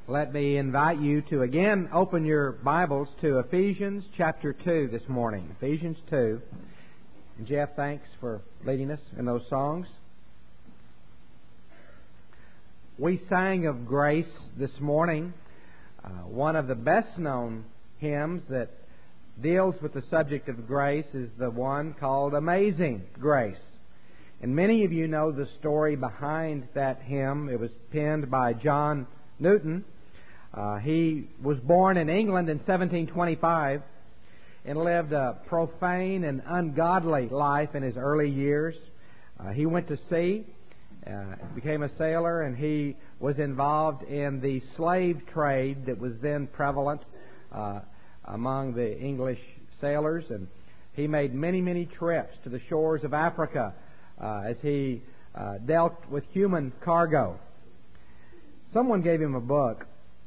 Let me invite you to again open your Bibles to Ephesians chapter 2 this morning. Ephesians 2. And Jeff, thanks for leading us in those songs. We sang of grace this morning. One of the best known hymns that deals with the subject of grace is the one called Amazing Grace. And many of you know the story behind that hymn. It was penned by John Newton. He was born in England in 1725 and lived a profane and ungodly life in his early years. He went to sea, became a sailor, and he was involved in the slave trade that was then prevalent among the English sailors. And he made many, many trips to the shores of Africa as he dealt with human cargo. Someone gave him a book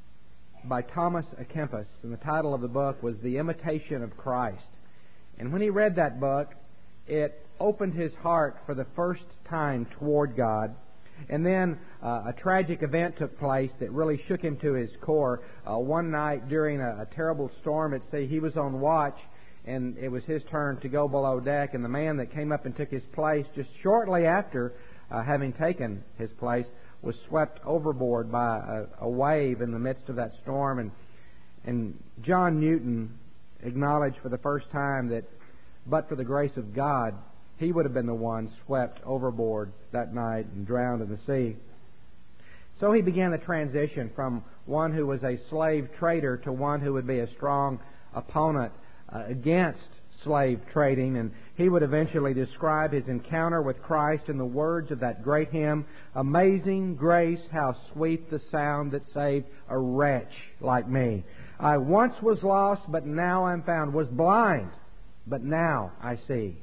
by Thomas à Kempis, and the title of the book was The Imitation of Christ. And when he read that book, it opened his heart for the first time toward God. And then a tragic event took place that really shook him to his core. One night during a terrible storm at sea, he was on watch, and it was his turn to go below deck, and the man that came up and took his place just shortly after having taken his place was swept overboard by a wave in the midst of that storm. And John Newton acknowledged for the first time that but for the grace of God, he would have been the one swept overboard that night and drowned in the sea. So he began the transition from one who was a slave trader to one who would be a strong opponent against slave trading, and he would eventually describe his encounter with Christ in the words of that great hymn, "Amazing grace, how sweet the sound that saved a wretch like me. I once was lost, but now I'm found, was blind, but now I see."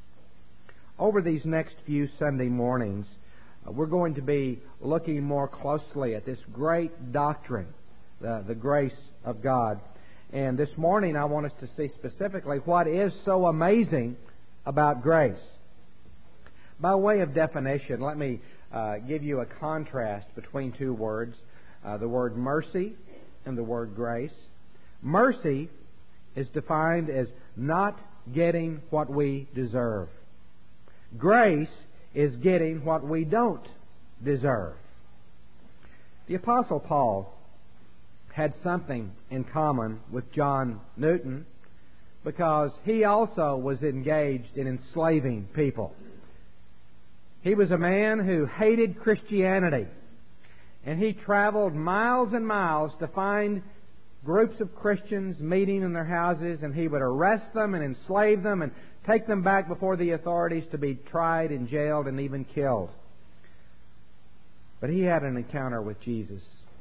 Over these next few Sunday mornings, we're going to be looking more closely at this great doctrine, the grace of God. And this morning I want us to see specifically what is so amazing about grace. By way of definition, let me give you a contrast between two words, the word mercy and the word grace. Mercy is defined as not getting what we deserve. Grace is getting what we don't deserve. The Apostle Paul had something in common with John Newton because he also was engaged in enslaving people. He was a man who hated Christianity, and he traveled miles and miles to find groups of Christians meeting in their houses, and he would arrest them and enslave them and take them back before the authorities to be tried and jailed and even killed. But he had an encounter with Jesus.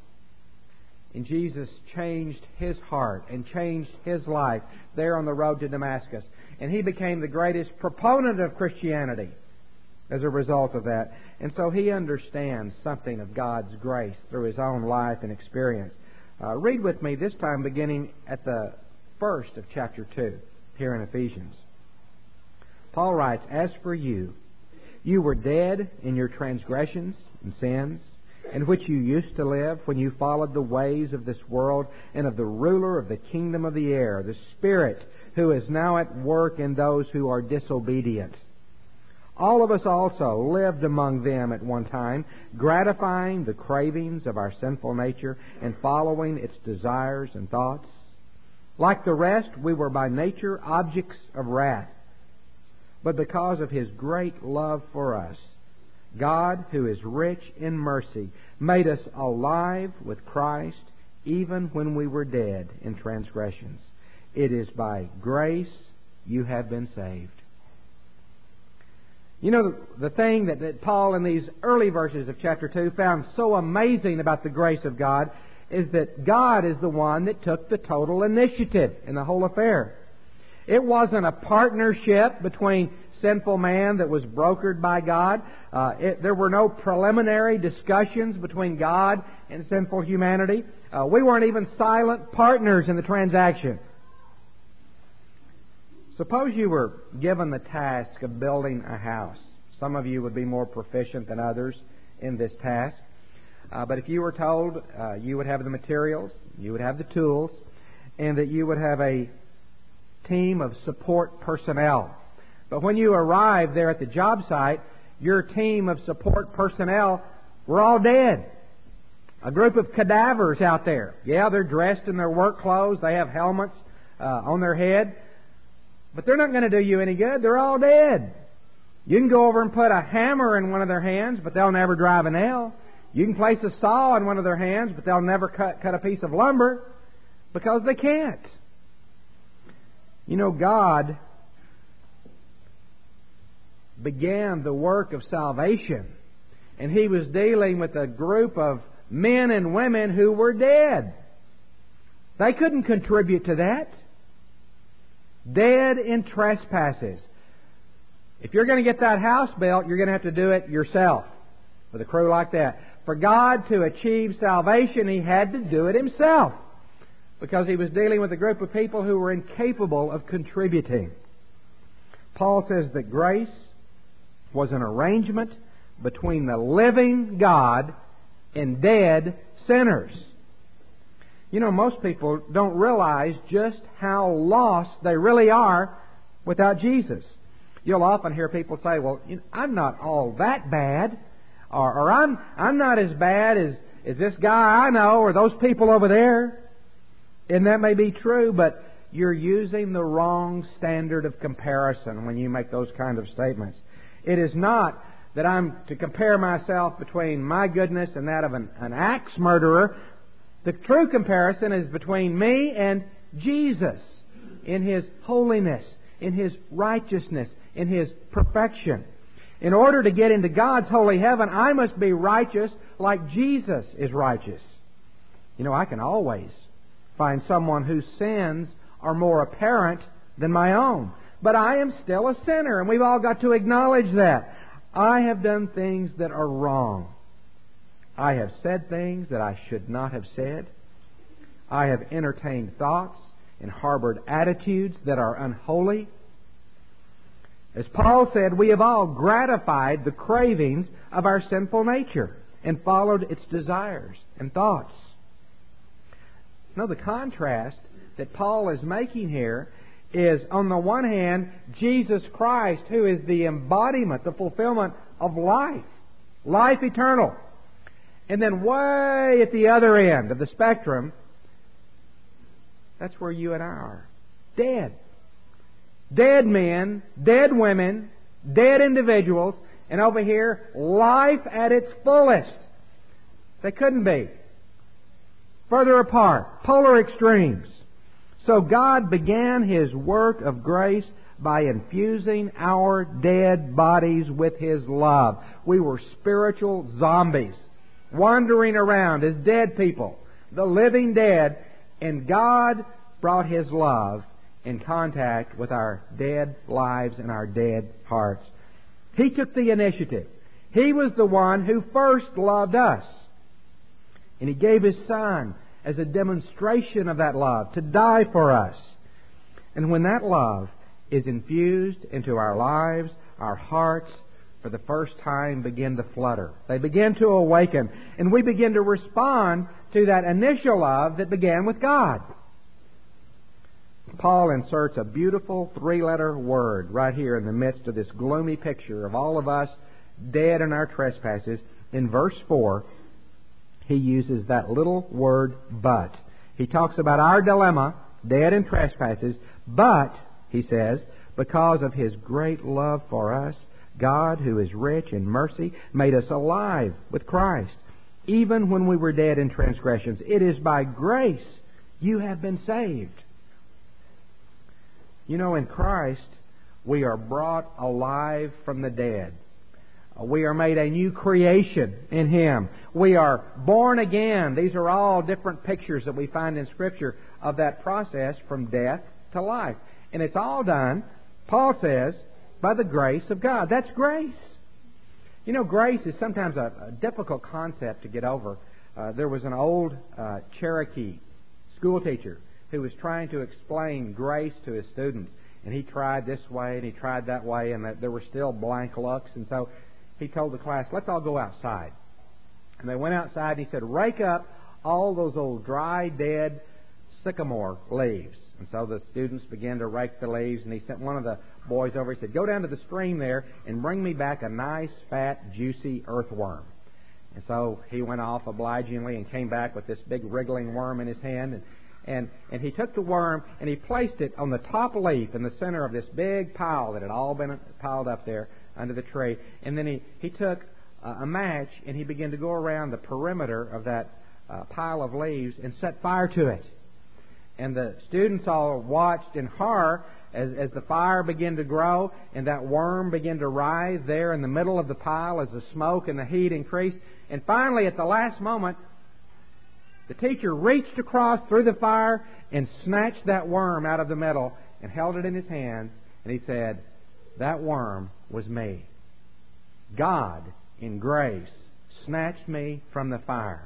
And Jesus changed his heart and changed his life there on the road to Damascus. And he became the greatest proponent of Christianity as a result of that. And so he understands something of God's grace through his own life and experience. Read with me this time beginning at the first of chapter 2 here in Ephesians. Paul writes, "As for you, you were dead in your transgressions and sins, in which you used to live when you followed the ways of this world and of the ruler of the kingdom of the air, the Spirit who is now at work in those who are disobedient. All of us also lived among them at one time, gratifying the cravings of our sinful nature and following its desires and thoughts. Like the rest, we were by nature objects of wrath. But because of His great love for us, God, who is rich in mercy, made us alive with Christ even when we were dead in transgressions. It is by grace you have been saved." You know, the thing that Paul in these early verses of chapter 2 found so amazing about the grace of God is that God is the one that took the total initiative in the whole affair. It wasn't a partnership between sinful man that was brokered by God. There were no preliminary discussions between God and sinful humanity. We weren't even silent partners in the transaction. Suppose you were given the task of building a house. Some of you would be more proficient than others in this task. But if you were told you would have the materials, you would have the tools, and that you would have a team of support personnel. But when you arrived there at the job site, your team of support personnel were all dead. A group of cadavers out there. Yeah, they're dressed in their work clothes. They have helmets on their head. But they're not going to do you any good. They're all dead. You can go over and put a hammer in one of their hands, but they'll never drive a nail. You can place a saw in one of their hands, but they'll never cut a piece of lumber because they can't. You know, God began the work of salvation, and He was dealing with a group of men and women who were dead. They couldn't contribute to that. Dead in trespasses. If you're going to get that house built, you're going to have to do it yourself with a crew like that. For God to achieve salvation, He had to do it Himself, because He was dealing with a group of people who were incapable of contributing. Paul says that grace was an arrangement between the living God and dead sinners. You know, most people don't realize just how lost they really are without Jesus. You'll often hear people say, well, I'm not all that bad, or I'm not as bad as this guy I know or those people over there. And that may be true, but you're using the wrong standard of comparison when you make those kind of statements. It is not that I'm to compare myself between my goodness and that of an axe murderer. The true comparison is between me and Jesus in His holiness, in His righteousness, in His perfection. In order to get into God's holy heaven, I must be righteous like Jesus is righteous. You know, I can always find someone whose sins are more apparent than my own. But I am still a sinner, and we've all got to acknowledge that. I have done things that are wrong. I have said things that I should not have said. I have entertained thoughts and harbored attitudes that are unholy. As Paul said, we have all gratified the cravings of our sinful nature and followed its desires and thoughts. Now, the contrast that Paul is making here is, on the one hand, Jesus Christ, who is the embodiment, the fulfillment of life, life eternal. And then way at the other end of the spectrum, that's where you and I are. Dead. Dead men, dead women, dead individuals, and over here, life at its fullest. They couldn't be. Further apart, polar extremes. So God began His work of grace by infusing our dead bodies with His love. We were spiritual zombies, wandering around as dead people, the living dead, and God brought His love in contact with our dead lives and our dead hearts. He took the initiative. He was the one who first loved us. And He gave His Son as a demonstration of that love, to die for us. And when that love is infused into our lives, our hearts, for the first time, begin to flutter. They begin to awaken, and we begin to respond to that initial love that began with God. Paul inserts a beautiful three-letter word right here in the midst of this gloomy picture of all of us dead in our trespasses. In verse 4, he uses that little word, but. He talks about our dilemma, dead in trespasses, but, he says, because of His great love for us, God, who is rich in mercy, made us alive with Christ, even when we were dead in transgressions. It is by grace you have been saved. You know, in Christ, we are brought alive from the dead. We are made a new creation in Him. We are born again. These are all different pictures that we find in Scripture of that process from death to life. And it's all done, Paul says, by the grace of God. That's grace. You know, grace is sometimes a difficult concept to get over. There was an old Cherokee school teacher who was trying to explain grace to his students. And he tried this way and he tried that way, and there were still blank looks. And so he told the class, let's all go outside. And they went outside, and he said, rake up all those old dry, dead sycamore leaves. And so the students began to rake the leaves, and he sent one of the boys over. He said, go down to the stream there and bring me back a nice, fat, juicy earthworm. And so he went off obligingly and came back with this big wriggling worm in his hand. And he took the worm and he placed it on the top leaf in the center of this big pile that had all been piled up there under the tree. And then he took a match and he began to go around the perimeter of that pile of leaves and set fire to it. And the students all watched in horror as the fire began to grow and that worm began to writhe there in the middle of the pile as the smoke and the heat increased. And finally, at the last moment, the teacher reached across through the fire and snatched that worm out of the middle and held it in his hands. And he said, that worm was me. God, in grace, snatched me from the fire.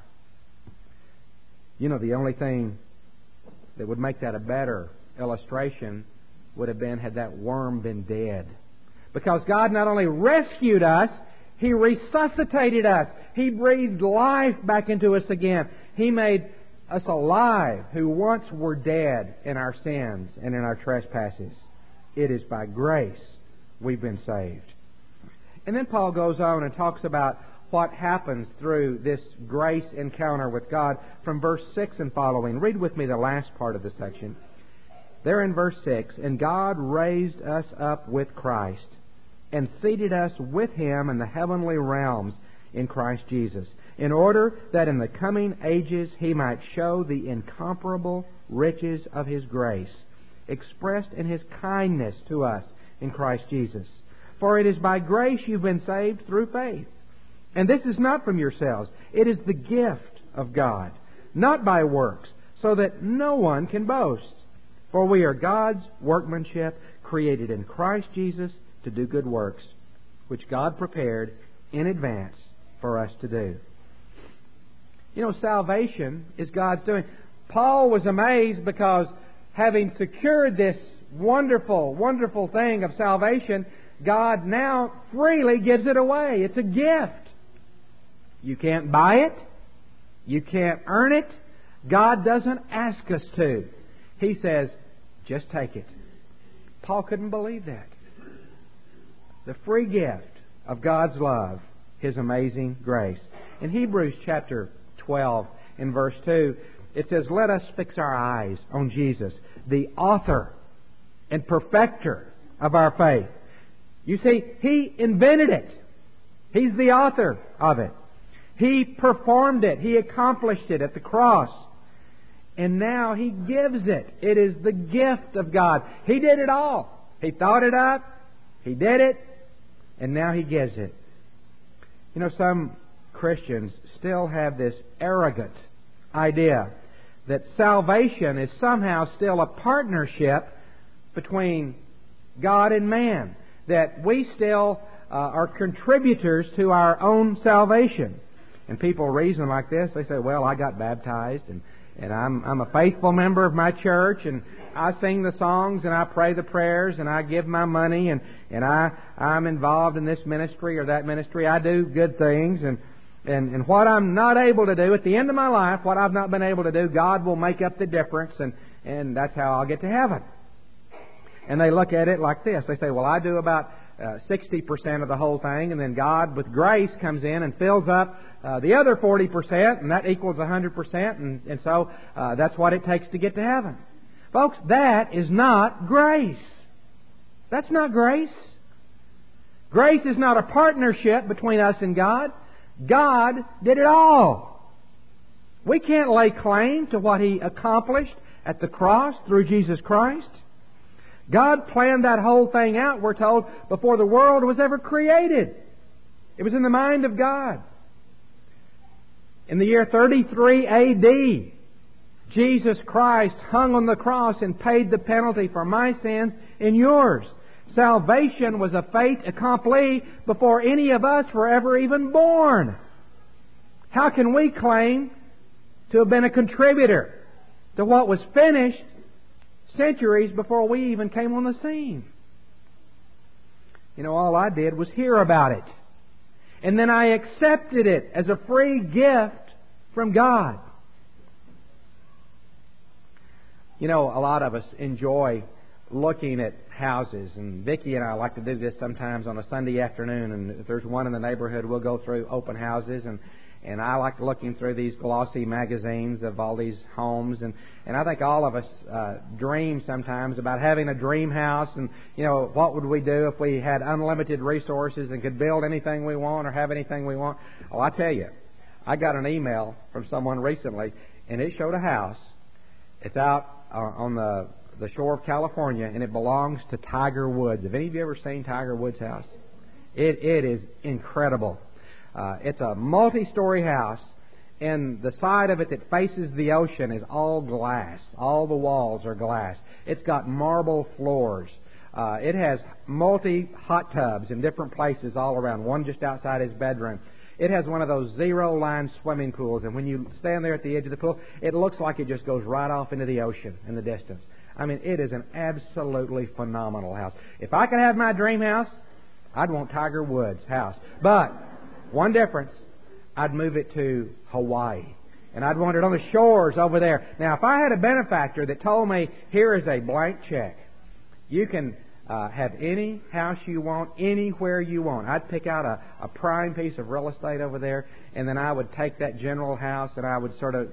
You know, the only thing that would make that a better illustration would have been had that worm been dead. Because God not only rescued us, He resuscitated us. He breathed life back into us again. He made us alive who once were dead in our sins and in our trespasses. It is by grace we've been saved. And then Paul goes on and talks about what happens through this grace encounter with God from verse 6 and following. Read with me the last part of the section. There in verse 6, and God raised us up with Christ and seated us with Him in the heavenly realms in Christ Jesus, in order that in the coming ages He might show the incomparable riches of His grace, expressed in His kindness to us in Christ Jesus. For it is by grace you've been saved through faith. And this is not from yourselves. It is the gift of God, not by works, so that no one can boast. For we are God's workmanship, created in Christ Jesus to do good works, which God prepared in advance for us to do. You know, salvation is God's doing. Paul was amazed because having secured this wonderful, wonderful thing of salvation, God now freely gives it away. It's a gift. You can't buy it. You can't earn it. God doesn't ask us to. He says, just take it. Paul couldn't believe that. The free gift of God's love, His amazing grace. In Hebrews chapter 12, in verse 2, it says, let us fix our eyes on Jesus, the author and perfecter of our faith. You see, He invented it. He's the author of it. He performed it. He accomplished it at the cross. And now He gives it. It is the gift of God. He did it all. He thought it up. He did it. And now He gives it. You know, some Christians still have this arrogant idea that salvation is somehow still a partnership between God and man. That we still are contributors to our own salvation. And people reason like this. They say, well, I got baptized and I'm a faithful member of my church and I sing the songs and I pray the prayers and I give my money and I'm involved in this ministry or that ministry. I do good things and what I'm not able to do at the end of my life, what I've not been able to do, God will make up the difference and that's how I'll get to heaven. And they look at it like this. They say, well, I do about 60% of the whole thing, and then God, with grace, comes in and fills up the other 40%, and that equals 100%, and so that's what it takes to get to heaven. Folks, that is not grace. That's not grace. Grace is not a partnership between us and God. God did it all. We can't lay claim to what He accomplished at the cross through Jesus Christ. God planned that whole thing out, we're told, before the world was ever created. It was in the mind of God. In the year 33 A.D., Jesus Christ hung on the cross and paid the penalty for my sins and yours. Salvation was a fait accompli before any of us were ever even born. How can we claim to have been a contributor to what was finished centuries before we even came on the scene? You know, all I did was hear about it. and then I accepted it as a free gift from God. You know, a lot of us enjoy looking at houses, and Vicki and I like to do this sometimes on a Sunday afternoon, and if there's one in the neighborhood, we'll go through open houses, and I like looking through these glossy magazines of all these homes, and I think all of us dream sometimes about having a dream house, and, you know, what would we do if we had unlimited resources and could build anything we want or have anything we want? Oh, I tell you, I got an email from someone recently, and it showed a house. It's out on the shore of California, and it belongs to Tiger Woods. Have any of you ever seen Tiger Woods' house? It is incredible. It's a multi-story house, and the side of it that faces the ocean is all glass. All the walls are glass. It's got marble floors. It has multi-hot tubs in different places all around, one just outside his bedroom. It has one of those zero-line swimming pools, and when you stand there at the edge of the pool, it looks like it just goes right off into the ocean in the distance. I mean, it is an absolutely phenomenal house. If I could have my dream house, I'd want Tiger Woods' house. But one difference, I'd move it to Hawaii, and I'd want it on the shores over there. Now, if I had a benefactor that told me, here is a blank check, you can have any house you want, anywhere you want. I'd pick out a prime piece of real estate over there, and then I would take that general house and I would sort of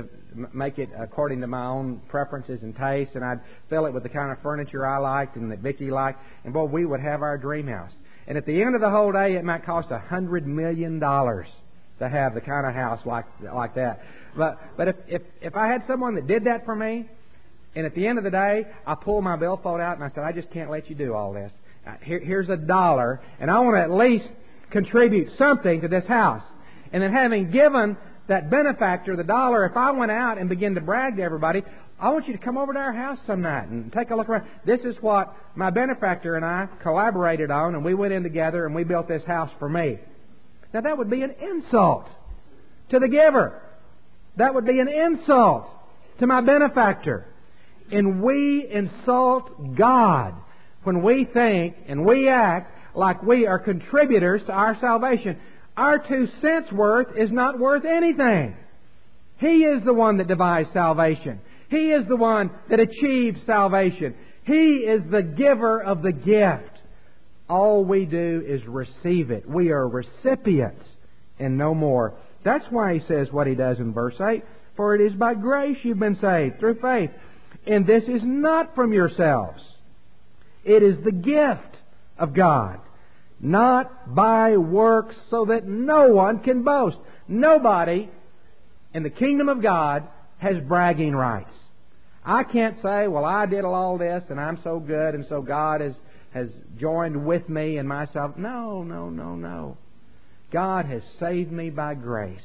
make it according to my own preferences and tastes, and I'd fill it with the kind of furniture I liked and that Vicki liked, and boy, we would have our dream house. And at the end of the whole day, it might cost $100 million to have the kind of house like that. But if I had someone that did that for me, and at the end of the day, I pulled my billfold out and I said, I just can't let you do all this. Here's $1, and I want to at least contribute something to this house. And then having given that benefactor the $1, if I went out and began to brag to everybody, I want you to come over to our house some night and take a look around. This is what my benefactor and I collaborated on, and we went in together and we built this house for me. Now that would be an insult to the giver. That would be an insult to my benefactor. And we insult God when we think and we act like we are contributors to our salvation. Our 2 cents worth is not worth anything. He is the one that devised salvation. He is the one that achieved salvation. He is the giver of the gift. All we do is receive it. We are recipients and no more. That's why he says what he does in verse 8. For it is by grace you've been saved through faith. And this is not from yourselves. It is the gift of God, not by works, so that no one can boast. Nobody in the kingdom of God has bragging rights. I can't say, well, I did all this and I'm so good and so God has joined with me in myself. No. God has saved me by grace.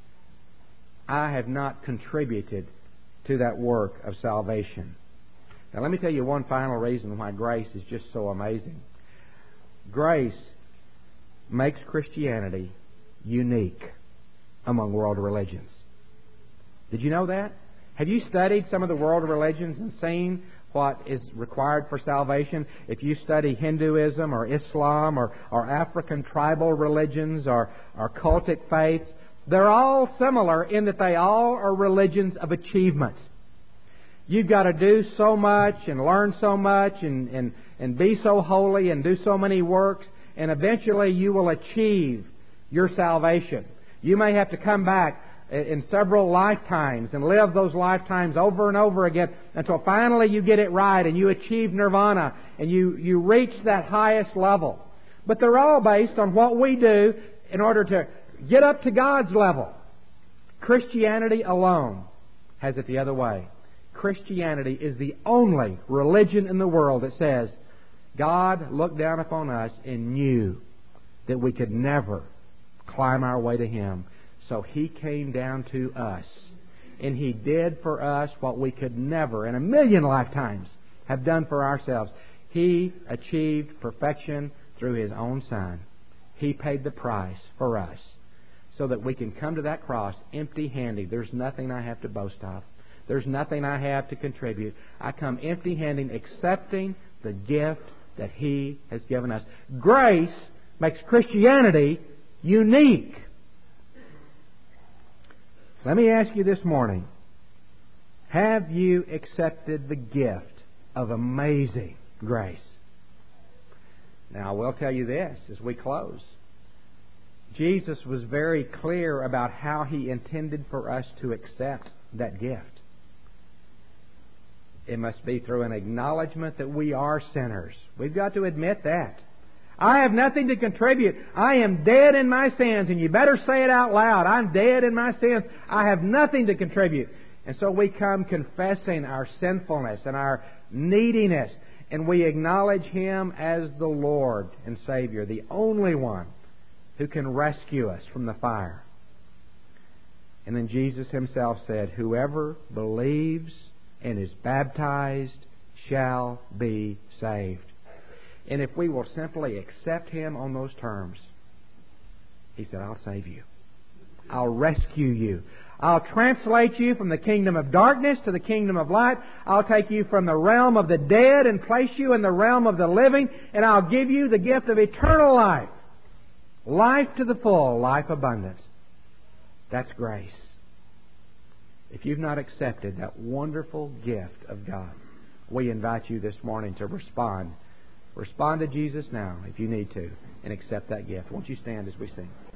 I have not contributed to that work of salvation. Now let me tell you one final reason why grace is just so amazing. Grace makes Christianity unique among world religions. Did you know that? Have you studied some of the world religions and seen what is required for salvation? If you study Hinduism or Islam or African tribal religions or cultic faiths, they're all similar in that they all are religions of achievement. You've got to do so much and learn so much and be so holy and do so many works, and eventually you will achieve your salvation. You may have to come back in several lifetimes and live those lifetimes over and over again until finally you get it right and you achieve nirvana and you reach that highest level. But they're all based on what we do in order to get up to God's level. Christianity alone has it the other way. Christianity is the only religion in the world that says God looked down upon us and knew that we could never climb our way to Him. So He came down to us. And He did for us what we could never in a million lifetimes have done for ourselves. He achieved perfection through His own Son. He paid the price for us so that we can come to that cross empty-handed. There's nothing I have to boast of. There's nothing I have to contribute. I come empty-handed, accepting the gift that He has given us. Grace makes Christianity unique. Let me ask you this morning, have you accepted the gift of amazing grace? Now, I will tell you this as we close. Jesus was very clear about how He intended for us to accept that gift. It must be through an acknowledgement that we are sinners. We've got to admit that. I have nothing to contribute. I am dead in my sins, and you better say it out loud. I'm dead in my sins. I have nothing to contribute. And so we come confessing our sinfulness and our neediness, and we acknowledge Him as the Lord and Savior, the only one who can rescue us from the fire. And then Jesus Himself said, "Whoever believes and is baptized shall be saved." And if we will simply accept Him on those terms, He said, "I'll save you. I'll rescue you. I'll translate you from the kingdom of darkness to the kingdom of light. I'll take you from the realm of the dead and place you in the realm of the living, and I'll give you the gift of eternal life. Life to the full, life abundant." That's grace. If you've not accepted that wonderful gift of God, we invite you this morning to respond. Respond to Jesus now, if you need to, and accept that gift. Won't you stand as we sing?